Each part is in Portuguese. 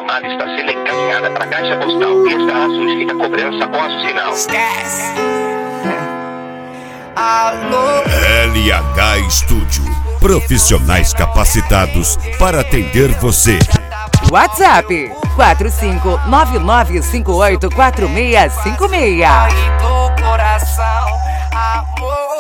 chamada está sendo encaminhada para a caixa postal e estará sujeita a cobrança após o sinal. Esquece. Alô. LH Studio. Profissionais capacitados para atender você. WhatsApp 4599584656. Do coração, amor.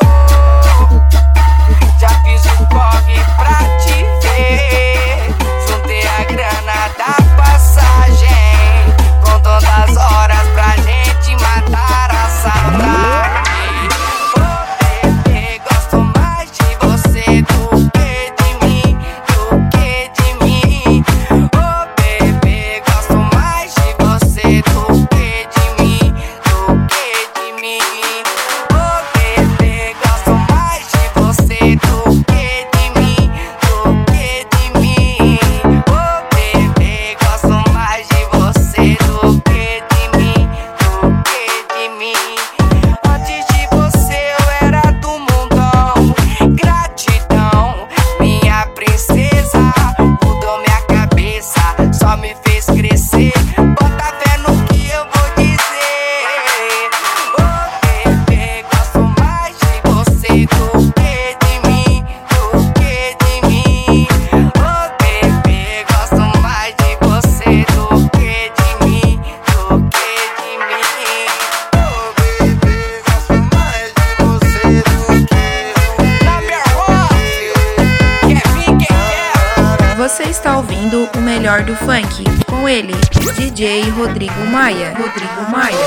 Já fiz o corre pra te ver. Juntei a grana da passagem, contando as horas pra gente matar a saudade. Oh, bebê, gosto mais de você do que de mim, do que de mim. Oh, bebê, gosto mais de você do que de mim, do que de mim. Oh, bebê, gosto mais de você do que de mim, do que de mim. Oh, bebê, gosto mais de você do que de mim, do que de mim. Antes de você eu era do mundão. Gratidão, minha princesa. Mudou minha cabeça, só me fez crescer. Bota fé no que eu vou dizer. Oh, bebê, gosto mais de você do que de mim, do que de mim. Oh, bebê, gosto mais de você do que de mim, do que de mim. Oh, bebê, gosto mais de você do que Number one, quer vir quem quer. Você está ouvindo o melhor do funk com ele, DJ Rodrigo Maia. Rodrigo Maia.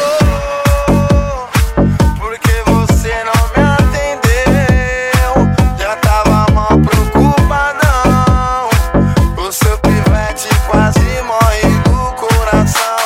Porque você não me atendeu, já tava mal preocupadão. O seu pivete quase morre do coração.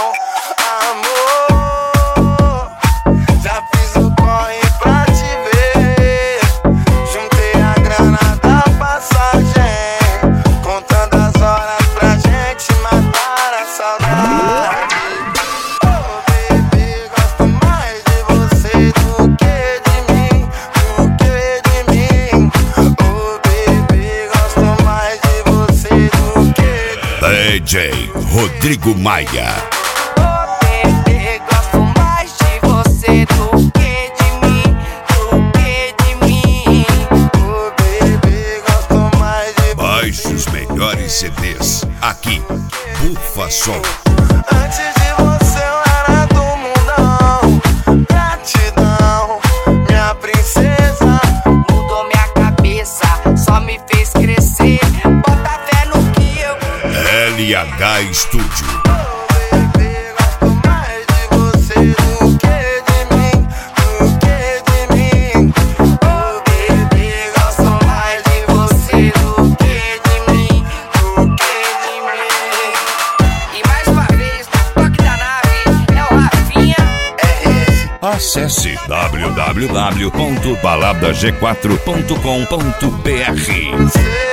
Amor, já fiz o corre pra te ver. Juntei a grana da passagem, contando as horas pra gente matar a saudade. Oh, bebê, gosto mais de você do que de mim, do que de mim. Oh, bebê, gosto mais de você do que de DJ Rodrigo Maia. Oh, bebê, gosto mais de você do que de mim, do que de mim. Oh, bebê, gosto mais de você. Baixe os melhores CDs aqui. Bufa Som. Antes de você eu era do mundão. Gratidão, minha princesa. Mudou minha cabeça, só me fez crescer. Bota fé no que eu. LH Studio. Bebê, gosto mais de você do que de mim, do que de mim. Oh, bebê, gosto mais de você do que de mim, do que de mim. E mais uma vez, no toque da nave, é o Rafinha RS. Acesse www.baladag4.com.br.